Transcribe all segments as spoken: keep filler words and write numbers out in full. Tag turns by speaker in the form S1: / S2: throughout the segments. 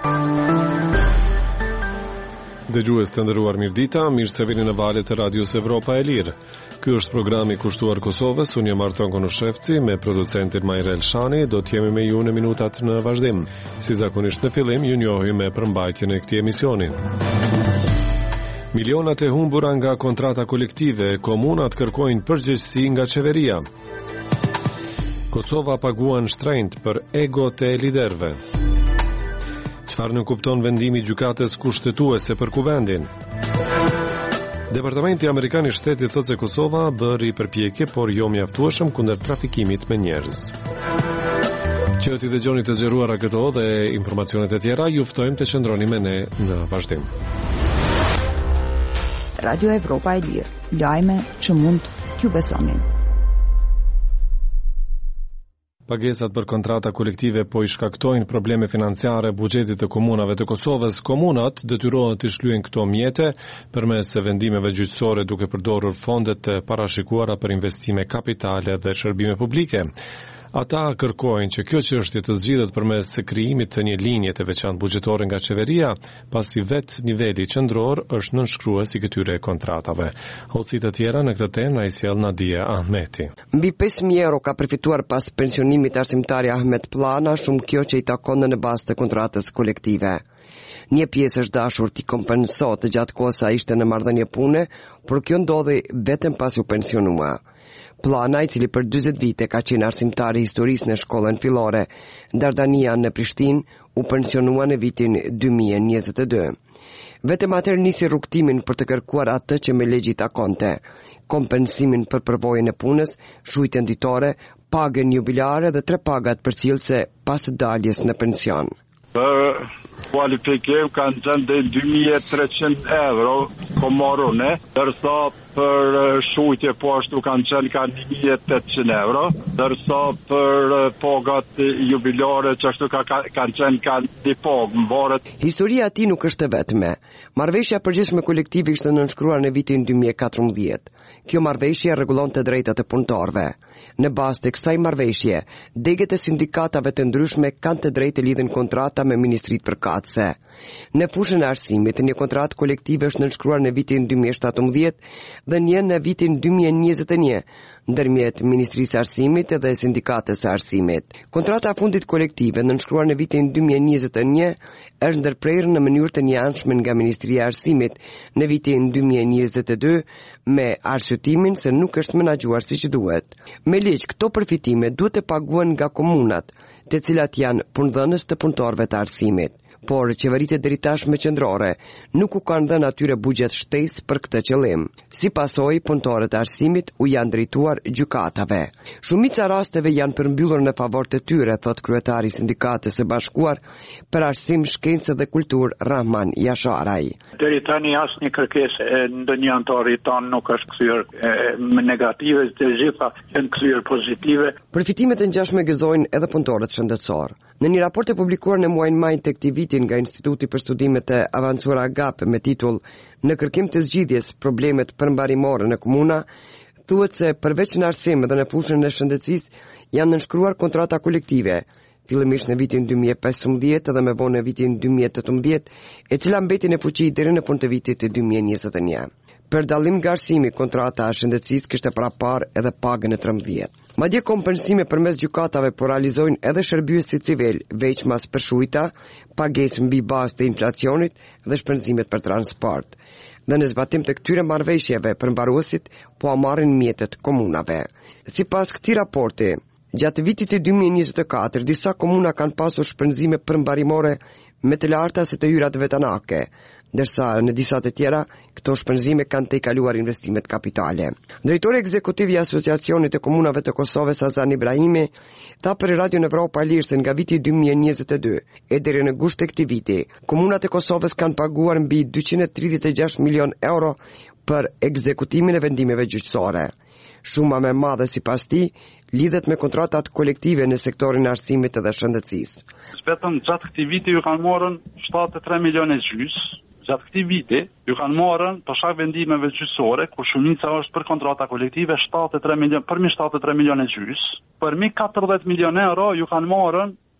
S1: Dëgjues të nderuar, mirëdita, mirë se vini në valët e Radios Evropa e Lirë. Ky është programi kushtuar Kosovës. Unë jam Arton Konushevci me producentin Majrel Shani. Do të jemi me ju në minutat në vazhdim. Si zakonisht në fillim, ju njohim me përmbajtjen e këtij emisioni. Milionat e humbura nga kontrata kolektive, komunat kërkojnë përgjegjësi nga qeveria. Kosova paguan shtrenjtë për egot e liderëve. Çfarë nuk kupton vendimi i gjykatës kushtetuese për kuvendin? Departamenti Amerikan i Shtetit thotë se Kosova bëri përpjekje, por jo mjaftueshëm kundër trafikimit me njerëz. Që t'i dëgjoni të zgjeruara këto dhe informacionet e tjera, ju ftojmë të qëndroni me ne në vazhdim.
S2: Radio Evropa e Lirë, lajme që mund t'ju besonin.
S1: Pagesat për kontrata kolektive po i shkaktojnë probleme financiare buxhetit të komunave të Kosovës. Komunat detyrohen të shlyejnë këto mjete përmes vendimeve gjyqësore duke përdorur fondet të parashikuara për investime kapitale dhe shërbime publike. Ata kërkojnë që kjo çështje të zgjidhet përmes krijimit të një linje të veçantë buxhetore nga qeveria, pasi vetë niveli qendror është nënshkrues i këtyre kontratave. Hoci të tjera në këtë temë na i sjell Nadia Ahmeti.
S3: Mbi pesë mijë euro ka përfituar pas pensionimit arsimtari Ahmet Plana, shumë kjo që i takon në bazë të kontratës kolektive. Një pjesë është dashur t'i kompensot gjatë kohës sa ishte në marrëdhënie pune, por kjo ndodhi vetëm pas u pensionua. Plana, i cili për dyzet vite ka qenë arsimtari historisë në shkollën fillore Dardania në Prishtinë, u pensionua në vitin dy mijë e njëzet e dy. Vetëm atëherë nisi rrugtimin për të kërkuar atë që me legji takonte: kompensimin për përvojën e punës, shujtjen ditore, pagën jubilare dhe tre pagat përcjellëse pas daljes në pension.
S4: Për kualifikim kanë qenë dhe dy mijë e treqind euro komorone, dërsa për shujtje po ashtu kanë qenë ka një mijë e tetëqind euro, dërsa për pagat jubilare që ashtu ka, ka, kanë qenë ka një pagë më varet.
S3: Historia ati nuk është e vetme. Marrëveshja përgjithshme kolektive ishte nënshkruar në vitin dy mijë e katërmbëdhjetë. Kjo marrëveshje rregullonte drejtat e punëtorëve. Në bazë të kësaj marrëveshje, degët e sindikatave të ndryshme kanë të drejtë të lidhin kontrata me ministritë përkatëse. Në fushën e arsimit, një kontratë kolektive është nënshkruar në vitin dy mijë e shtatëmbëdhjetë dhe një në vitin dy mijë e njëzet e një, ndërmjet Ministrisë së Arsimit dhe Sindikatës së Arsimit. Kontrata e fundit kolektive nënshkruar në vitin dy mijë e njëzet e një është ndërprerë në mënyrë të njëanshme nga Ministria e Arsimit në vitin dy mijë e njëzet e dy me arsyetimin se nuk është menaxhuar siç duhet. Me ligj, këto përfitime duhet të paguhen nga komunat, të cilat janë punëdhënës të punëtorëve të arsimit. Por qeveritë deri tashmë qendrore nuk u kanë dhënë atyre buxhet shtesë për këtë qëllim. Si pasojë, punëtorët e arsimit u janë drejtuar gjykatave. Shumica rasteve janë përmbyllur në favor të tyre, thot kryetari i Sindikatës së Bashkuar për Arsim, Shkencë dhe Kulturë Rahman Jasharaj.
S5: Deri tani asnjë kërkesë e ndonjë antari ton nuk është kthyer me negative, të gjitha janë kthyer pozitive.
S3: Përfitimet e ngjashme gëzojnë edhe punëtorët shëndetësor. Në një raport e publikuar në muajin maj të këtij viti nga Instituti për Studimet e Avancuara GAP me titull Në kërkim të zgjidhjes problemet përmbarimore në komuna, thuhet se përveç në arsim dhe në fushën e shëndetësisë janë nënshkruar kontrata kolektive, fillimisht në vitin dy mijë e pesëmbëdhjetë dhe më vonë në vitin dy mijë e tetëmbëdhjetë, e cila mbeti në fuqi deri në fund të vitit dy mijë e njëzet e një. Për dallim nga arsimi, kontrata e shëndetësisë kishte parapar edhe pagën e trembëdhjetë. Madje kompensime përmes gjykatave po realizojnë edhe shërbyesi civil, veçmas për shujta, pagesë mbi bazë të inflacionit dhe shpenzimet për transport. Dhe në zbatim të këtyre marrëveshjeve, përmbaruesit po marrin mjetet komunave. Sipas këtij raporti, gjatë vitit të dy mijë e njëzet e katër, disa komuna kanë pasur shpenzime përmbarimore me të larta se të hyrat vetanake, ndërsa në disa të tjera këto shpenzime kanë të kaluar investimet kapitale. Drejtori ekzekutiv i Asociacionit të Komunave të Kosovës Azan Ibrahimi tha për Radio Evropa e Lirë se nga viti dy mijë e njëzet e dy e deri në gusht të këtij viti, komunat e Kosovës kanë paguar mbi dyqind e tridhjetë e gjashtë milion euro për ekzekutimin e vendimeve gjyqësore. Shuma më e madhe sipas tij lidhet me kontratat kolektive në sektorin e arsimit dhe shëndetësisë.
S5: Vetëm gjatë këtij viti ju kanë marrën shtatëdhjetë e tre milionë gjys. Gjatë këtij viti ju kanë marrën për shkak vendimeve gjyqësore, ku shumica është për kontrata kolektive, shtatëdhjetë e tre milionë, përmi shtatëdhjetë e tre milionë gjys. Përmi katërdhjetë milionë euro ju kanë marrën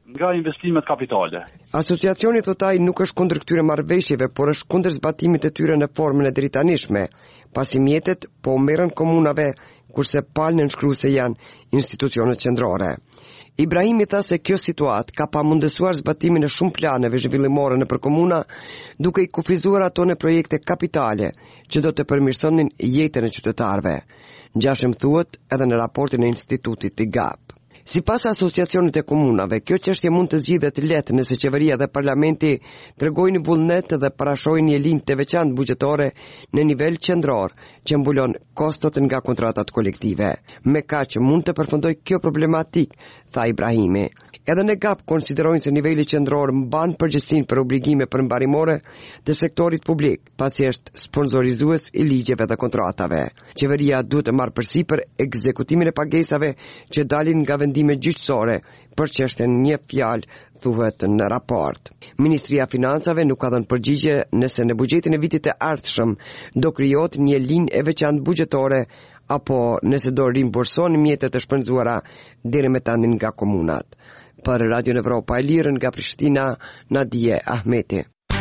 S5: nga investimet kapitale.
S3: Asociacioni thot ai nuk është kundër këtyre marrëveshjeve, por është kundër zbatimit të tyre në formën e dritanishme, pasi mjetet po merren komunave, kurse palë nënshkruese janë institucionet qendrore. Ibrahimi tha se kjo situatë ka pamundësuar zbatimin e shumë planeve zhvillimore nëpër komuna, duke i kufizuar ato në projekte kapitale që do të përmirësonin jetën e qytetarëve. Ngjashëm thuhet edhe në raportin e institutit të G A P. Sipas asociacionit e komunave, kjo çështje mund të zgjidhet lehtë nëse qeveria dhe parlamenti tregojnë vullnet dhe parashojnë një linjë të veçantë buxhetore në nivel qendror që mbulon kostot nga kontratat kolektive. Me kaq mund të përfundoj kjo problematik, tha Ibrahimi. Edhe në G A P konsiderojnë se niveli qendror mban përgjegjësinë për obligime përmbarimore të sektorit publik, pasi është sponsorizues i ligjeve dhe kontratave. Qeveria duhet të marrë përsipër ekzekutimin e pagesave që dalin nga vendime gjyqësore për çështjen një fjalë, thuhet në raport. Ministria e Financave nuk ka dhënë përgjigje nëse në buxhetin e vitit të ardhshëm do krijohet një linjë e veçantë buxhetore apo nëse do rimburson mjetet e shpenzuara deri me tani nga komunat. Për Radio Evropa e Lirë nga Prishtina, Nadije Ahmeti.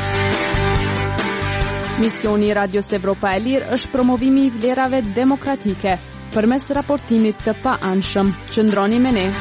S6: Misioni i Radios Evropa e Lirë është promovimi i vlerave demokratike përmes raportimit të pa-anshëm. Qëndroni me ne.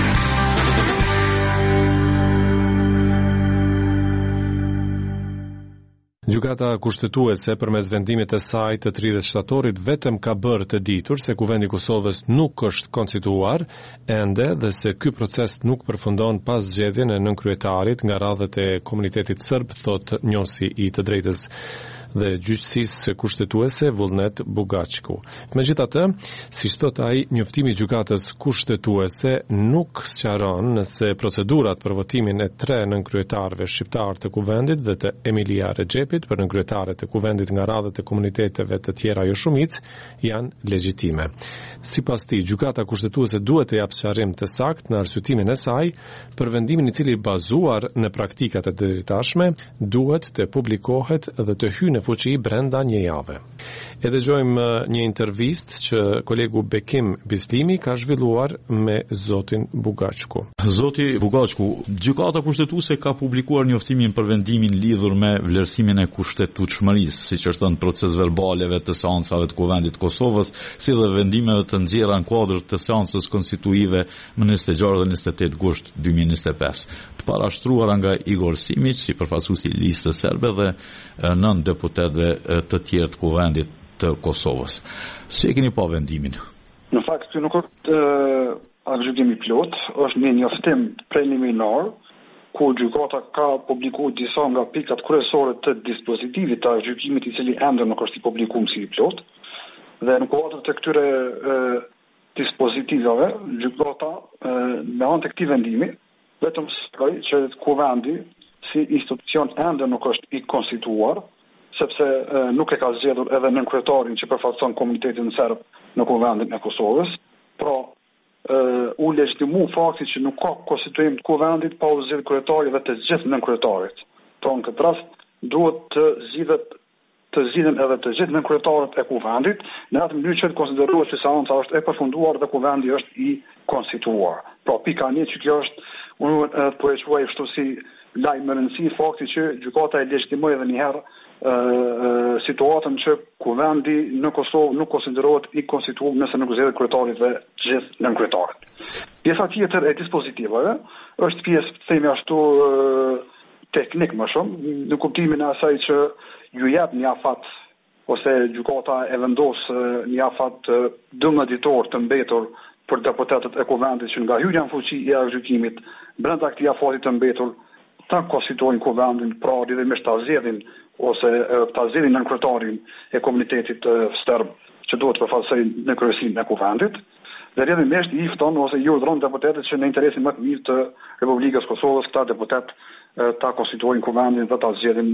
S1: Gjykata kushtetuese përmes vendimit të saj të tridhjetë shtatorit vetëm ka bërë të ditur se Kuvendi i Kosovës nuk është konstituar ende dhe se ky proces nuk përfundon pas zgjedhjen e nënkryetarit nga radhët e komunitetit serb, thot njohësi i të drejtës dhe gjyqësisë kushtetuese Vullnet Bugaçku. Megjithatë, siç thot ai, njoftimi i gjykatës kushtetuese nuk sqaron nëse procedurat për votimin e tre nënkryetarëve shqiptar të Kuvendit dhe të Emilia Rexhepit për nënkryetaret e Kuvendit nga radhët e komuniteteve të tjera jo shumicë janë legjitime. Sipas tij, gjykata kushtetuese duhet të japë sqarim të saktë në arsyetimin e saj për vendimin i cili bazuar në praktikat e drejtashme duhet të publikohet dhe të hyjë në fuqi brenda një jave. E dëgjojmë një intervistë që kolegu Bekim Bislimi ka zhvilluar me zotin Bugaçku.
S7: Zoti Bugaçku, gjykata kushtetuese ka publikuar njoftimin për vendimin lidhur me vlerësimin e kushtetutshmërisë, siç është thënë proces verbaleve të seancave të Kuvendit të Kosovës, si dhe vendimeve të nxjerra në kuadër të seancës konstituive më njëzet e gjashtë dhe njëzet e tetë gusht dy mijë e njëzet e pesë, të parashtruara nga Igor Simić si përfaqësues i listës serbe dhe nën deputetëve të tjerë të Kuvendit të Kosovës. Si e keni pa vendimin?
S5: Në fakt, ky nuk është aktgjykimi plot, është një njoftim preliminar ku gjykata ka publikuar disa nga pikat kryesore të dispozitivit të aktgjykimit i cili ende nuk është i publikuar si i plot. Dhe në kuadër të këtyre e, dispozitivave, gjykata e, me anë të këtij vendimi vetëm shkoi që Kuvendi si institucion ende nuk është i konstituar, sepse e, nuk e ka zgjedhur edhe nënkryetarin që përfaqëson komunitetin serb në Kuvendin e Kosovës. Pra, e, u legjitimu fakti që nuk ka konstituim të Kuvendit pa u zgjedhur kryetari dhe të gjithë nënkryetarit. Pra, në këtë rast duhet të zgjidhet të zgjidhen edhe të gjithë nënkryetarit e Kuvendit, në atë mënyrë që të konsiderohet se seanca është e përfunduar dhe Kuvendi është i konstituar. Pra, pika një që kjo është, unë po e quaj kështu si lajm më rëndësi fakti që gjykata e legjitimoi edhe një herë situatën që Kuvendi në Kosovë nuk konsiderohet i konstituar nëse nuk zgjedhet kryetari dhe të gjithë nënkryetarit. Pjesa tjetër e dispozitivave është pjesë, themi ashtu, teknik më shumë, në kuptimin e asaj që ju jep një afat ose gjykata e vendos një afat dëmë ditor të mbetur për deputetët e Kuvendit që nga hyrja në fuqi e aktgjykimit brenda këtij afati të mbetur ta konstituojnë Kuvendin, pra lidhëmisht ta zgjedhin ose ta zgjedhin nënkryetarin e komunitetit serb që duhet të përfaqësojë në kryesinë e Kuvendit. Dhe rrjedhimisht i fton ose i urdhëron deputetët që në interesin më të mirë të Republikës Kosovës këta deputet ta konstituojnë Kuvendin dhe ta zgjedhin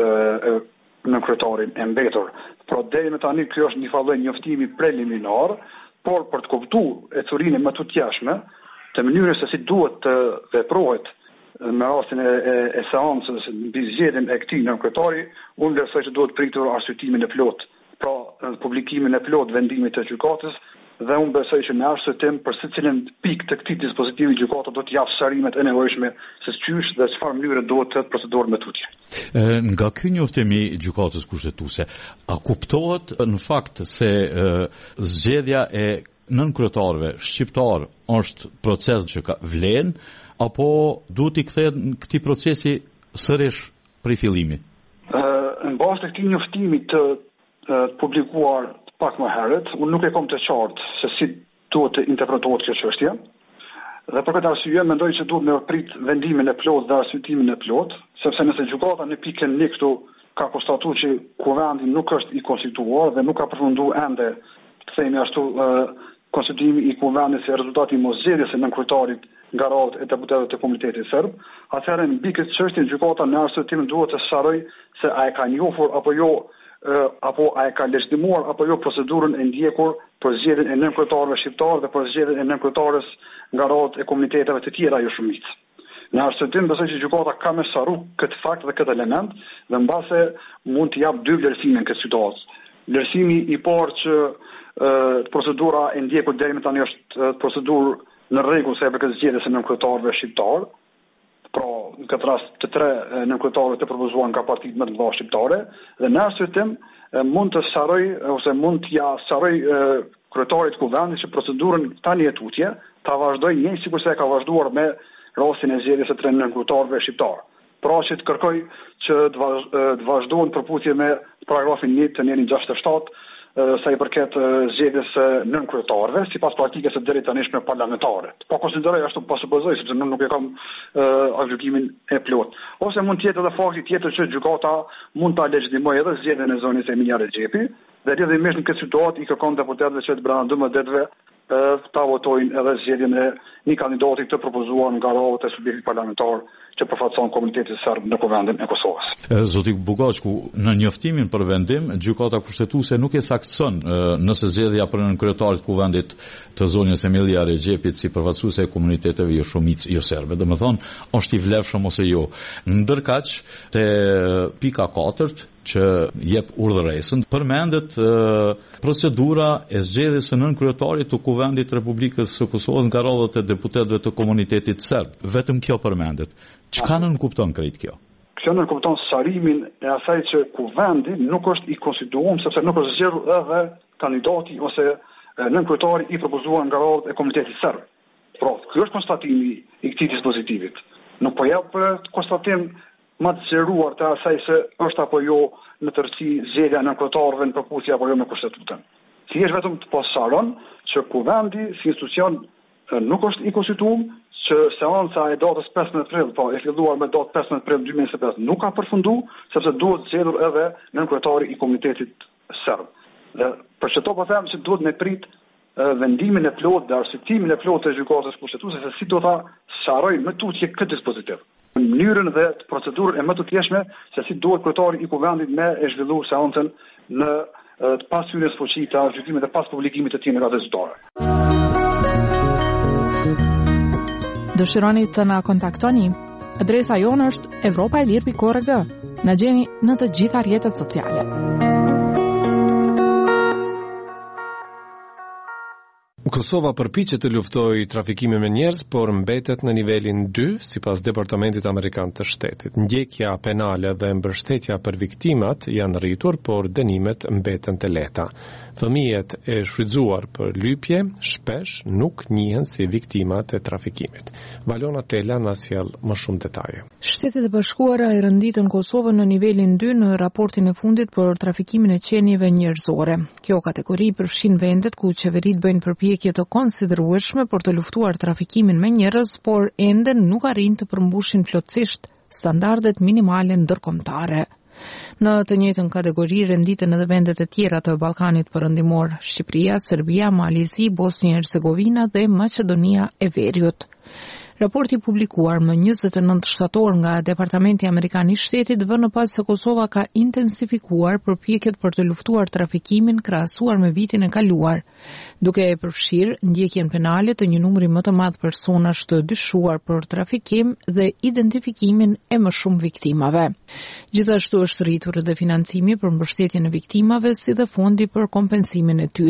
S5: nënkryetarin e mbetur. Pra deri më tani ky është një fallë njoftimi preliminar, por për të kuptuar e curinë më të tjashme të mënyrës se si duhet të veprohet në rastin e, e, e seancës mbi zgjedhjen e këtij nënkryetari, unë besoj që duhet pritur arsyetimin e plot, pra publikimin e plot vendimit të gjykatës dhe unë besoj që në arsyetim për secilën pikë të këtij dispozitivi gjykata do të japë sqarimet e nevojshme se çysh dhe çfarë mënyre duhet të procedurë me tutje.
S7: Nga ky njoftim i gjykatës kushtetuese, a kuptohet në fakt se e, zgjedhja e nënkryetarëve shqiptar është proces që ka vlen, apo duhet i kthehet këtij procesi sërish prej fillimit?
S5: Në bazë të këtij njoftimi të, të publikuar pak më herët, unë nuk e kam të qartë se si duhet të interpretohet kjo çështje. Dhe për këtë arsye mendoj që duhet me prit vendimin e plot dhe arsyetimin e plot, sepse nëse gjykata në pikën një këtu ka konstatuar që kuvendi nuk është i konstituar dhe nuk ka përfunduar ende, të themi ashtu, konstituimi i kuvendit si rezultati i moszgjedhjes së nënkryetarit nga radhët e deputetëve të komunitetit serb, atëherë mbi këtë çështje gjykata në arsyetim duhet të sqarojë se a e ka njohur apo jo, apo a e ka legjitimuar apo jo procedurën e ndjekur për zgjedhjen e nënkryetarëve shqiptar dhe për zgjedhjen e nënkryetares nga radhët e komuniteteve të tjera jo shumicë. Në arsyetim besoj që gjykata ka më sqaruar këtë fakt dhe këtë element dhe mbase mund të jap dy vlerësime në këtë situatë. Vlerësimi i parë që procedura e ndjekur deri më tani është procedurë në rregull sa i përket zgjedhjes së nënkryetarëve shqiptar. Pra, në këtë rast të tre nënkryetarëve të propozuar nga partitë më të mëdha shqiptare dhe në arsyetim mund të sqaroj ose mund të ja sqaroj kryetarit të kuvendit që procedurën tani e tutje ta vazhdojë një sikur se e ka vazhduar me rastin e zgjedhjes së tre nënkryetarëve shqiptar. Pra që të kërkoj që të vazhdohen përputhje me paragrafin një të njërin gjashtëdhjetë e shtatë sa i përket zgjedhjes së nënkryetarëve sipas praktikës së deri tanishme parlamentare. Po konsideroj ashtu po supozoj sepse nuk e kam gjykimin e plot. Ose mund të jetë edhe fakti tjetër që gjykata mund ta legjitimojë edhe zgjedhjen e zonës Emilia Rexhepi dhe rrjedhimisht në këtë situatë i kërkon deputetëve që të brenda dymbëdhjetë ditëve ta votojnë edhe zgjedhjen e një kandidati të propozuar nga radhët e subjektit parlamentar që përfaqëson komunitetin serb në kuvendin e Kosovës.
S7: Zoti Bugaçku, në njoftimin për vendim, gjykata kushtetuese nuk e saktëson nëse zgjedhja për nënkryetarit të kuvendit të zonës Emilia Rexhepit si përfaqësuese e komuniteteve jo shumicë jo serbe. Domethënë, është i vlefshëm ose jo. Ndërkaq, te pika katërt që jep urdhëresën, përmendet uh, procedura e zgjedhjes së nënkryetarit të kuvendit të Republikës së Kosovës nga radhët e deputetëve të komunitetit serb. Vetëm kjo përmendet. Çka nën kupton krejt kjo?
S5: Kjo nën kupton sqarimin e asaj që kuvendi nuk është i konstituuar sepse nuk është zgjedhur edhe kandidati ose nënkryetari i propozuar nga radhët e komunitetit serb. Pra, ky është konstatimi i këtij dispozitivit. Nuk po jap konstatim më të zgjeruar të asaj se është apo jo në tërësi zgjedhja e nënkryetarëve në përputhje apo jo me kushtetutën. Thjesht vetëm të posaron që kuvendi si institucion nuk është i konstituuar, që seanca e datës pesëmbëdhjetë prill, po e filluar me datë pesëmbëdhjetë prill dy mijë e njëzet e pesë nuk ka përfunduar, sepse duhet zgjedhur edhe nënkryetari i komunitetit serb. Dhe për çdo po them se duhet me prit vendimin e plot dhe arsyetimin e plot të gjykatës kushtetuese se si do ta sqarojë më tutje këtë dispozitiv. Në mënyrën dhe procedurën e më të thjeshme se si duhet kryetari i kuvendit me e zhvilluar seancën në të pas hyrjes fuqi të gjykimit dhe pas publikimit të tij në gazetë zyrtare.
S6: Dëshironi të na kontaktoni? Adresa jonë është europa e lirë pikë org. Na gjeni në të gjitha rrjetet sociale.
S1: Kosova përpiqet të luftojë trafikimin me njerëz, por mbetet në nivelin dy, sipas Departamentit Amerikan të Shtetit. Ndjekja penale dhe mbështetja për viktimat janë rritur, por dënimet mbeten të lehta. Fëmijët e shfrytzuar për lypje shpesh nuk njihen si viktimat e trafikimit. Valona Tela na sjell më shumë detaje.
S2: Shtetet e Bashkuara e renditën Kosovën në nivelin dy në raportin e fundit për trafikimin e qenieve njerëzore. Kjo kategori përfshin vendet ku qeveritë bëjnë përpjekje të konsiderueshme për të luftuar trafikimin me njerëz, por ende nuk arrin të përmbushin plotësisht standardet minimale ndërkombëtare. Në të njëjtën kategori renditen edhe vendet e tjera të Ballkanit Perëndimor, Shqipëria, Serbia, Malizi, Bosnia Hercegovina dhe Maqedonia e Veriut. Raporti publikuar më njëzet e nëntë shtator nga Departamenti Amerikan i Shtetit vënë pas se Kosova ka intensifikuar përpjekjet për të luftuar trafikimin krahasuar me vitin e kaluar, duke e përfshirë ndjekjen penale të një numri më të madh personash të dyshuar për trafikim dhe identifikimin e më shumë viktimave. Gjithashtu është rritur edhe financimi për mbështetjen e viktimave si dhe fondi për kompensimin e tyre.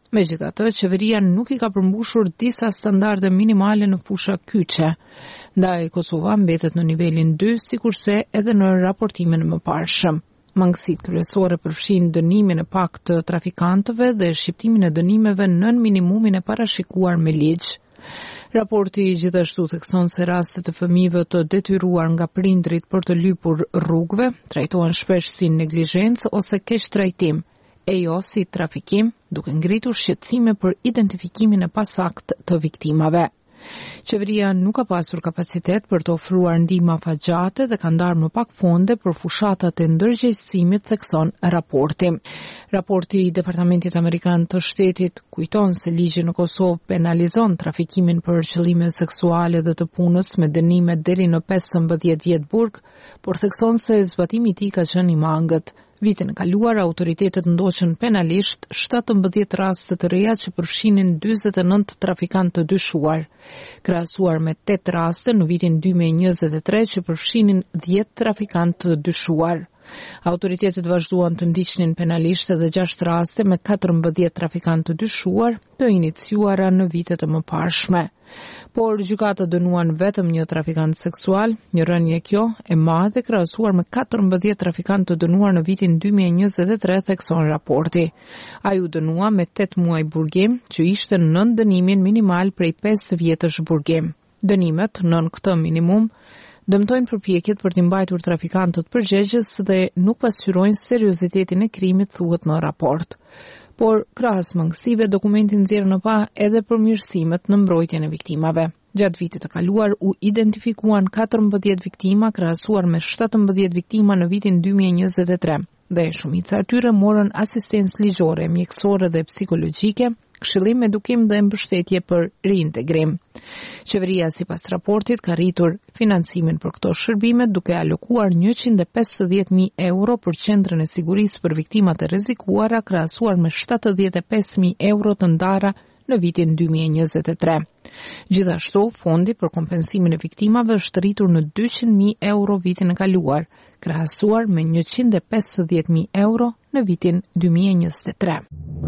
S2: Megjithatë, qeveria nuk i ka përmbushur disa standarde minimale në fusha kyçe. Ndaj Kosova mbetet në nivelin dy, sikurse edhe në raportimin e mëparshëm. Mangësitë kryesore përfshin dënimin e pak të trafikantëve dhe shqiptimin e dënimeve nën minimumin e parashikuar me ligj. Raporti gjithashtu thekson se rastet e fëmijëve të detyruar nga prindrit për të lypur rrugëve trajtohen shpesh si neglizhencë ose keq trajtim, e jo si trafikim, duke ngritur shqetësime për identifikimin e pasakt të viktimave. Qeveria nuk ka pasur kapacitet për të ofruar ndihmë afatgjate dhe ka ndarë më pak fonde për fushatat e ndërgjegjësimit, thekson raporti. Raporti i Departamentit Amerikan të Shtetit kujton se ligji në Kosovë penalizon trafikimin për qëllime seksuale dhe të punës me dënime deri në pesëmbëdhjetë vjet burg, por thekson se zbatimi i tij ka qenë i mangët. Vitin e kaluar, autoritetet ndoqën penalisht shtatëmbëdhjetë raste të reja që përfshinin dyzet e nëntë trafikantë të dyshuar, krahasuar me tetë raste në vitin dy mijë e njëzet e tre që përfshinin dhjetë trafikantë të dyshuar. Autoritetet vazhduan të ndiqnin penalisht edhe gjashtë raste me katërmbëdhjetë trafikantë të dyshuar, të iniciuara në vitet e mëparshme. Por gjykata dënuan vetëm një trafikant seksual, një rënje kjo e madhe krahasuar me katërmbëdhjetë trafikantë të dënuar në vitin dy mijë e njëzet e tre, thekson raporti. Ai u dënua me tetë muaj burgim, që ishte nën dënimin minimal prej pesë vjetësh burgim. Dënimet nën këtë minimum dëmtojnë përpjekjet për t'i mbajtur trafikantët përgjegjës dhe nuk pasqyrojnë seriozitetin e krimit, thuhet në raport. Por krahas mangësive, dokumenti nxjerr në pa edhe përmirësimet në mbrojtjen e viktimave. Gjatë vitit të kaluar u identifikuan katërmbëdhjetë viktima krahasuar me shtatëmbëdhjetë viktima në vitin dy mijë e njëzet e tre, dhe shumica e tyre morën asistencë ligjore, mjekësore dhe psikologjike, këshillim, edukim dhe mbështetje për reintegrim. Qeveria, sipas raportit, ka rritur financimin për këto shërbime duke alokuar njëqind e pesëdhjetë mijë euro për qendrën e sigurisë për viktimat e rrezikuara, krahasuar me shtatëdhjetë e pesë mijë euro të ndara në vitin dy mijë e njëzet e tre. Gjithashtu, fondi për kompensimin e viktimave është rritur në dyqind mijë euro vitin e kaluar, krahasuar me njëqind e pesëdhjetë mijë euro në vitin dy mijë e njëzet e tre.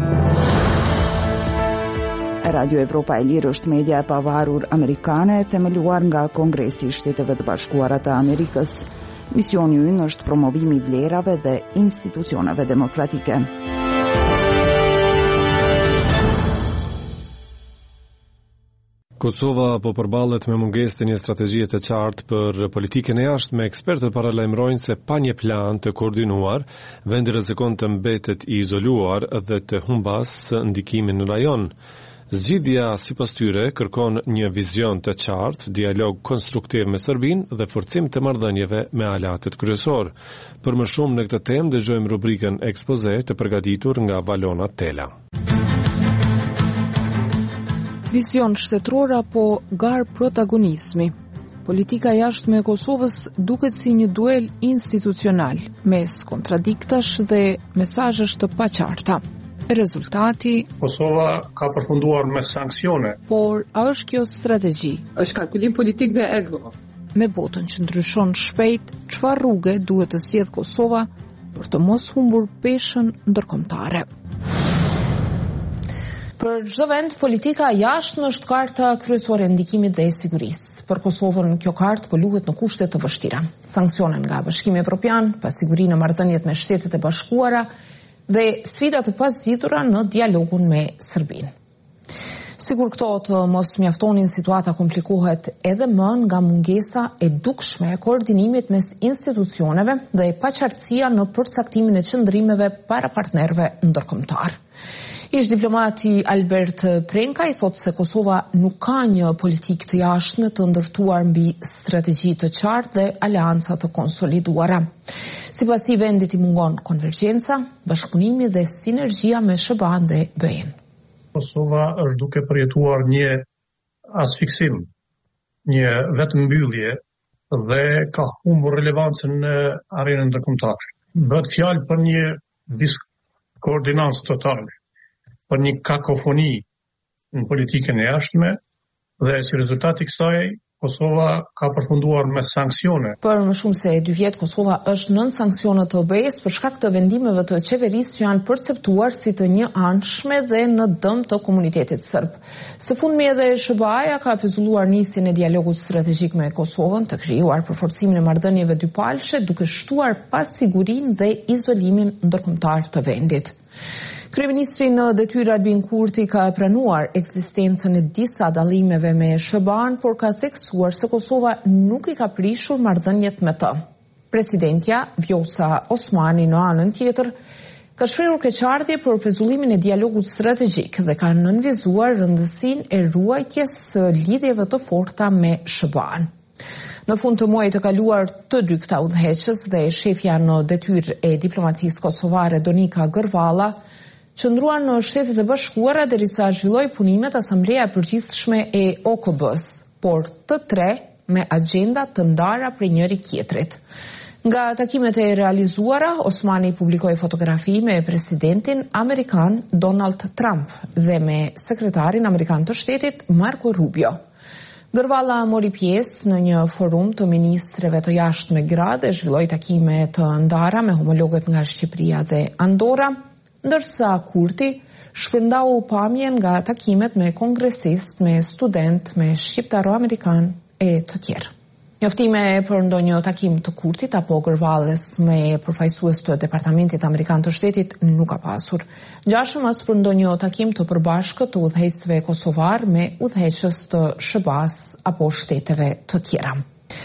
S8: Radio Evropa e Lirë është media e pavarur amerikane e themeluar nga Kongresi i Shteteve të Bashkuara të Amerikës. Misioni i ynë është promovimi i vlerave dhe institucioneve demokratike.
S1: Kosova po përballet me mungesë të një strategjie të qartë për politikën e jashtme. Ekspertët paralajmërojnë se pa një plan të koordinuar, vendi rrezikon të mbetet i izoluar dhe të humbas ndikimin në rajon. Zgjidhja sipas tyre kërkon një vizion të qartë, dialog konstruktiv me Serbinë dhe forcim të marrëdhënieve me aleatët kryesor. Për më shumë në këtë temë dëgjojmë rubrikën Ekspoze të përgatitur nga Valona Tela.
S2: Vizion shtetror apo gar protagonizmi. Politika jashtme e Kosovës duket si një duel institucional mes kontradiktash dhe mesazhesh të paqarta. Rezultati,
S9: Kosova ka përfunduar me sanksione.
S2: Por a është kjo strategji?
S10: Është kalkulim politik dhe ego.
S2: Me botën që ndryshon shpejt, çfarë rrugë duhet të zgjedh Kosova për të mos humbur peshën ndërkombëtare? Për çdo vend, politika jashtme është karta kryesore e ndikimit dhe e sigurisë. Për Kosovën, kjo kartë po luhet në kushte të vështira. Sanksione nga Bashkimi Evropian, pasiguri në marrëdhëniet me Shtetet e Bashkuara dhe sfidat të pazgjitura në dialogun me Serbinë. Sigur këto të mos mjaftonin, situata komplikohet edhe më nga mungesa e dukshme e koordinimit mes institucioneve dhe e paqartësia në përcaktimin e qëndrimeve para partnerëve ndërkombëtar. Ish diplomati Albert Prenka i thotë se Kosova nuk ka një politikë të jashtme të ndërtuar mbi strategji të qartë dhe aleanca të konsoliduara. Sipas i vendit i mungon konvergjenca, bashkëpunimi dhe sinergjia me S B A-n dhe B E-n.
S9: Kosova është duke përjetuar një asfiksim, një vetëmbyllje dhe ka humbur relevancën në arenën ndërkombëtare. Bëhet fjalë për një diskoordinancë totale, për një kakofoni në politikën e jashtme dhe si rezultat i kësaj Kosova ka përfunduar me sanksione.
S2: Për më shumë se dy vjet Kosova është nën sanksione të O B E-s për shkak të vendimeve të qeverisë që janë perceptuar si të një anshme dhe në dëm të komunitetit serb. Së fundmi edhe S B A-ja ka pezulluar nisjen e dialogut strategjik me Kosovën të krijuar për forcimin e marrëdhënieve dypalëshe duke shtuar pasigurinë dhe izolimin ndërkombëtar të vendit. Kryeministri në detyrë Albin Kurti ka pranuar ekzistencën e disa dallimeve me S B A-n, por ka theksuar se Kosova nuk i ka prishur marrëdhëniet me të. Presidentja Vjosa Osmani në anën tjetër ka shprehur keqardhje për pezullimin e dialogut strategjik dhe ka nënvizuar rëndësinë e ruajtjes së lidhjeve të forta me S B A-n. Në fund të muajit të kaluar, të dy këta udhëheqës dhe shefja në detyrë e diplomacisë kosovare Donika Gërvalla qëndruan në Shtetet e Bashkuara derisa zhvilloi punimet Asambleja e Përgjithshme e O K B-s, por të tre me agjenda të ndara prej njëri tjetrit. Nga takimet e realizuara, Osmani publikoi fotografi me presidentin amerikan Donald Trump dhe me sekretarin amerikan të shtetit Marco Rubio. Gërvalla mori pjesë në një forum të ministreve të jashtme gra dhe zhvilloi takime të ndara me homologët nga Shqipëria dhe Andora, ndërsa Kurti shpërndau pamjen nga takimet me kongresist, me student, me shqiptaro-amerikan e të tjerë. Njoftime për ndonjë takim të Kurtit apo Gërvallës me përfaqësues të Departamentit Amerikan të Shtetit nuk ka pasur. Ngjashëm as për ndonjë takim të përbashkët të udhëheqësve kosovar me udhëheqës të S B A-s apo shteteve të tjera.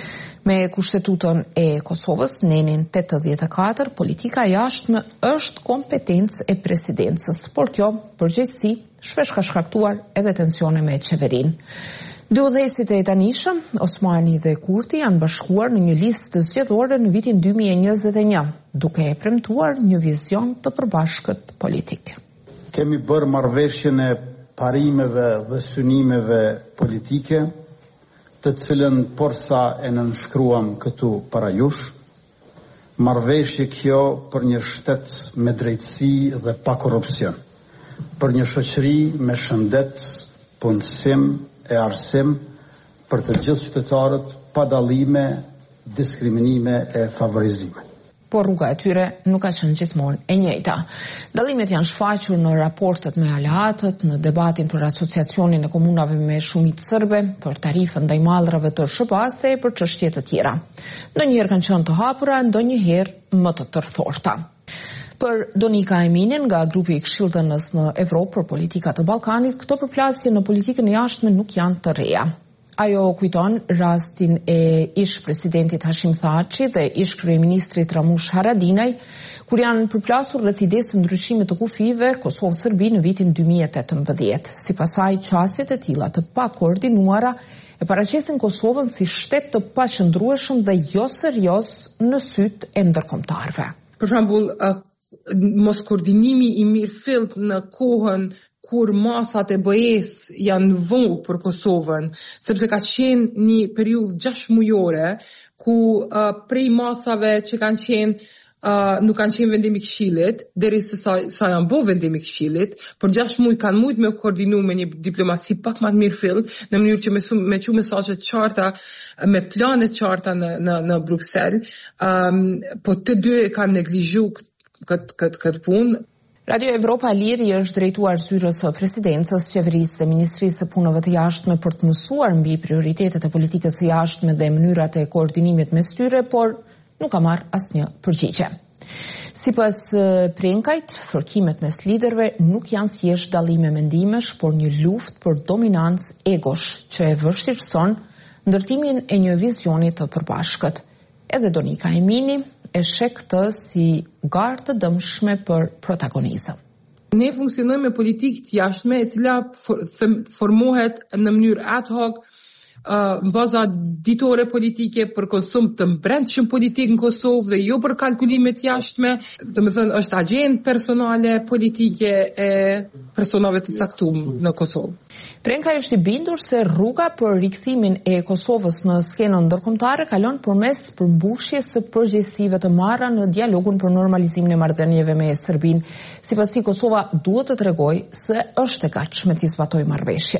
S2: Me Kushtetutën e Kosovës, nenin tetëdhjetë e katër, politika jashtme është kompetencë e presidencës, por kjo përgjegjësi shpesh ka shkaktuar edhe tensione me qeverinë. Dy udhëheqësit e tanishëm, Osmani dhe Kurti, janë bashkuar në një listë zgjedhore në vitin dy mijë e njëzet e një, duke e premtuar një vizion të përbashkët politik.
S11: Kemi bërë marrëveshjen e parimeve dhe synimeve politike, të cilën porsa e nënshkruam këtu para jush, marrëveshje kjo për një shtet me drejtësi dhe pa korrupsion, për një shoqëri me shëndet, punësim e arsim për të gjithë qytetarët pa dallime, diskriminime e favorizime.
S2: Por rruga e tyre nuk ka qenë gjithmonë e njëjta. Dallimet janë shfaqur në raportet me aleatët, në debatin për asociacionin e komunave me shumicë serbe, për tarifën ndaj mallrave të S B A-s dhe për çështje të tjera. Ndonjëherë kanë qenë të hapura, ndonjëherë më të tërthorta. Për Donika Eminin nga grupi i Këshilldhënës në Evropë për politika të Ballkanit, këto përplasje në politikën e jashtme nuk janë të reja. Ajo kujton rastin e ish presidentit Hashim Thaçi dhe ish kryeministrit Ramush Haradinaj, kur janë përplasur rreth idesë së ndryshimit të kufive Kosovë-Serbi në vitin dy mijë e tetëmbëdhjetë. Sipas saj, çësjet e tilla të pakoordinuara e paraqesin Kosovën si shtet të paqëndrueshëm dhe jo serioz në sytë e ndërkombëtarëve.
S10: Për shembull, mos koordinimi i mirëfillt në kohën kur masat e B E-s janë vënë për Kosovën, sepse ka qenë një periudhë gjashtë mujore ku uh, prej masave që kanë qenë uh, nuk kanë qenë vendimi i Këshillit, derisa sa, sa janë bë vendimi i Këshillit, por gjashtë muaj kanë mujt me koordinu me një diplomaci pak më të mirëfillt, në mënyrë që me me çu mesazhe të qarta, me plane të qarta në në në Bruksel, um, po të dy kanë neglizhuar këtë këtë këtë punë.
S2: Radio Evropa e Lirë është drejtuar zyrës së presidencës, qeverisë dhe ministrisë së punëve të jashtme për të mësuar mbi prioritetet e politikës së jashtme dhe mënyrat e koordinimit mes tyre, por nuk ka marrë asnjë përgjigje. Sipas Prenkajt, fërkimet mes liderëve nuk janë thjesht dallime mendimesh, por një luftë për dominancë egosh që e vështirëson ndërtimin e një vizioni të përbashkët. Edhe Donika Emini e sheh këtë si garë të dëmshme për protagonizëm.
S10: Ne funksionojmë me politikë të jashtme e cila formohet në mënyrë ad hoc, në baza ditore politike për konsum të brendshëm politik në Kosovë dhe jo për kalkulimet jashtme, domethënë është agjendë personale politike e personave të caktuar në Kosovë.
S2: Prenka është i bindur se rruga për rikthimin e Kosovës në skenën ndërkombëtare kalon përmes përmbushjes së përgjegjësive të marra në dialogun për normalizimin e marrëdhënieve me Serbinë. Sipas tij, Kosova duhet të tregojë se është e gatshme të zbatojë marrëveshjet.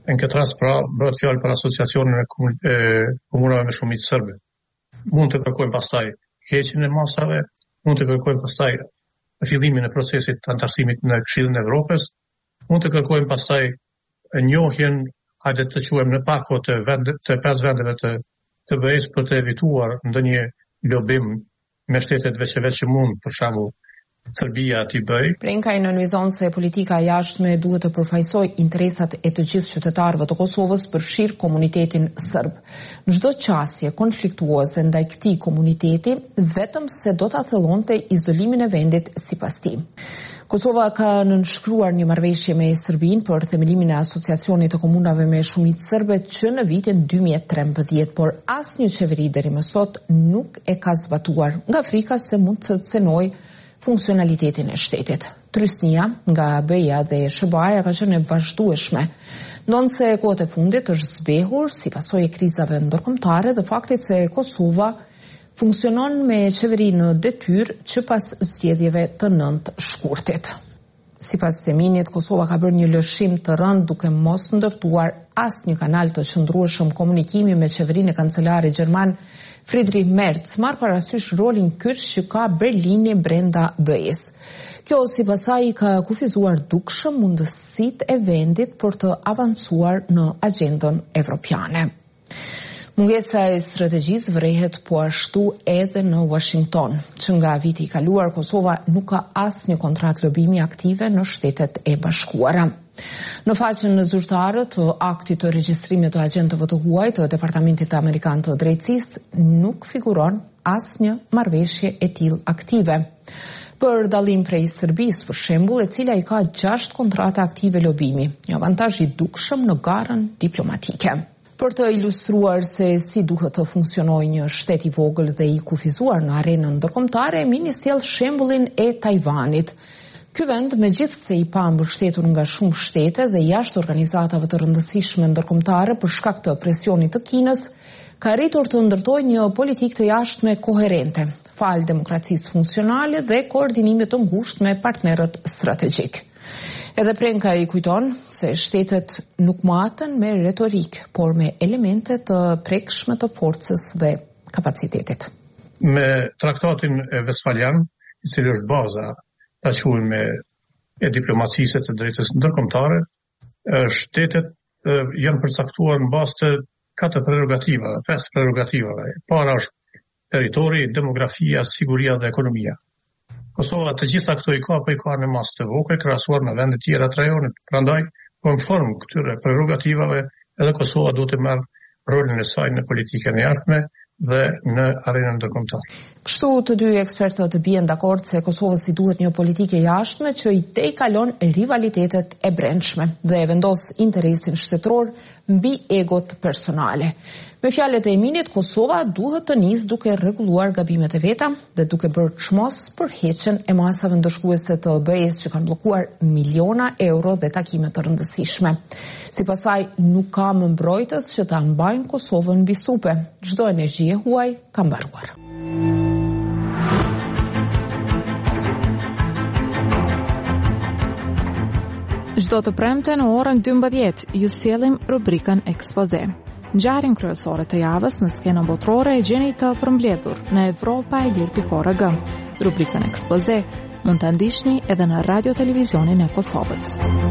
S9: Në këtë rast pra bëhet fjalë për asociacionin e komunave me shumicë serbe. Mund të kërkojmë pastaj heqjen e masave, mund të kërkojmë pastaj fillimin e procesit të antarësimit në Këshillin e Evropës, mund të kërkojmë pastaj njohjen, hajde të quajmë në pako të vendet të pesë vendeve të të B E-s për të evituar ndonjë lobim me shtetet veç e veç që mund, për shembull, Serbia t'i bëj.
S2: Prenka i nënvizon se politika jashtme duhet të përfaqësoj interesat e të gjithë qytetarëve të Kosovës, përfshir komunitetin serb. Në çdo qasje konfliktuoze ndaj këtij komuniteti, vetëm se do ta thellonte izolimin e vendit sipas tij. Kosova ka nënshkruar një marrëveshje me Serbinë për themelimin e asociacionit të komunave me shumicë serbe që në vitin dy mijë e trembëdhjetë, por asnjë qeveri deri më sot nuk e ka zbatuar, nga frika se mund të cenoj funksionalitetin e shtetit. Trysnia nga B E-ja dhe S B A-ja ka qenë e vazhdueshme, ndonse kohët e fundit është zbehur si pasojë e krizave ndërkombëtare dhe faktit se Kosova funksionon me qeveri në detyrë që pas zgjedhjeve të nëntë shkurtit. Sipas Seminit, Kosova ka bërë një lëshim të rënd duke mos ndërtuar asnjë kanal të qëndrueshëm komunikimi me qeverinë e kancelarit gjerman Friedrich Merz, marr parasysh rolin kyç që ka Berlini brenda B E-s. Kjo sipas saj ka kufizuar dukshëm mundësitë e vendit për të avancuar në agjendën evropiane. Mungesa e strategjisë vërehet po ashtu edhe në Washington, që nga viti i kaluar Kosova nuk ka asnjë kontratë lobimi aktive në Shtetet e Bashkuara. Në faqen në zyrtare të aktit të regjistrimit të agjentëve të huaj të Departamentit Amerikan të Drejtësisë nuk figuron asnjë marrëveshje e tillë aktive. Për dallim prej Serbisë, për shembull, e cila i ka gjashtë kontrata aktive lobimi, një avantazh i dukshëm në garën diplomatike. Për të ilustruar se si duhet të funksionojë një shtet i vogël dhe i kufizuar në arenën ndërkombëtare, Mini sjell shembullin e Tajvanit. Ky vend, megjithse i pa mbështetur nga shumë shtete dhe jashtë organizatave të rëndësishme ndërkombëtare për shkak të presionit të Kinës, ka arritur të ndërtojë një politikë të jashtme koherente, fal demokracisë funksionale dhe koordinimit të ngushtë me partnerët strategjik. Edhe Prenka i kujton se shtetet nuk maten me retorik, por me elemente të prekshme të forcës dhe kapacitetit.
S9: Me traktatin e Westfalian, i cili është baza ta quajmë e diplomacisë të drejtës ndërkombëtare, shtetet janë përcaktuar në bazë të katër prerogativave, pesë prerogativave. Para është territori, demografia, siguria dhe ekonomia. Kosova të gjitha këto i ka, po i ka në masë të vogël krahasuar me vende tjera të rajonit. Prandaj, konform këtyre prerogativave, edhe Kosova duhet të marrë rolin e saj në politikën e jashtme dhe në arenën ndërkombëtare.
S2: Kështu të dy ekspertët bien dakord se Kosovës i duhet një politikë jashtme që i tejkalon rivalitetet e brendshme dhe e vendos interesin shtetëror mbi egot personale. Me fjalët e Eminit, Kosova duhet të nisë duke rregulluar gabimet e veta dhe duke bërë çmos për heqjen e masave ndëshkuese të B E-s që kanë bllokuar miliona euro dhe takime të rëndësishme. Sipas saj, nuk ka më mbrojtës që ta mbajnë Kosovën mbi supe. Çdo energji e huaj ka mbaruar.
S6: Çdo të premte në orën dymbëdhjetë ju sjellim rubrikën Ekspoze. Ngjarjen kryesore të javës në skenën botërore e gjeni të përmbledhur në Evropa e Lirë pikë org. Rubrikën Ekspoze mund ta ndiqni edhe në Radio Televizionin e Kosovës.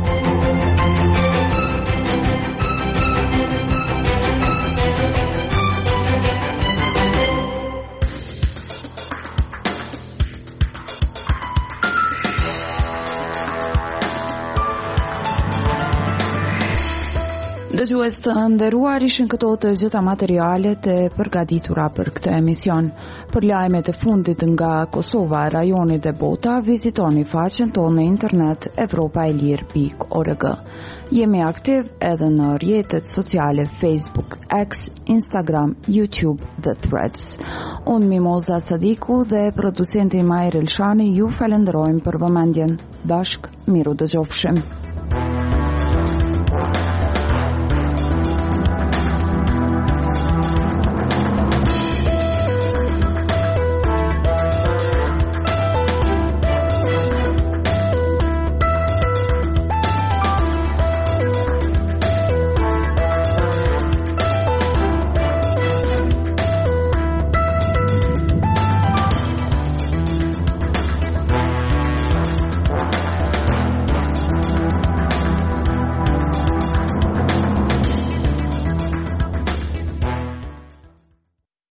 S8: Dëgjues të nderuar, ishin këto të gjitha materialet e përgatitura për këtë emision. Për lajmet e fundit nga Kosova, rajoni dhe bota, vizitoni faqen tonë në internet evropa e lirë pikë org. Jemi aktiv edhe në rrjetet sociale Facebook, X, Instagram, YouTube dhe Threads. Unë Mimoza Sadiku dhe producenti Majr Elshani ju falenderojmë për vëmendjen. Bashk, miru dëgjofshim.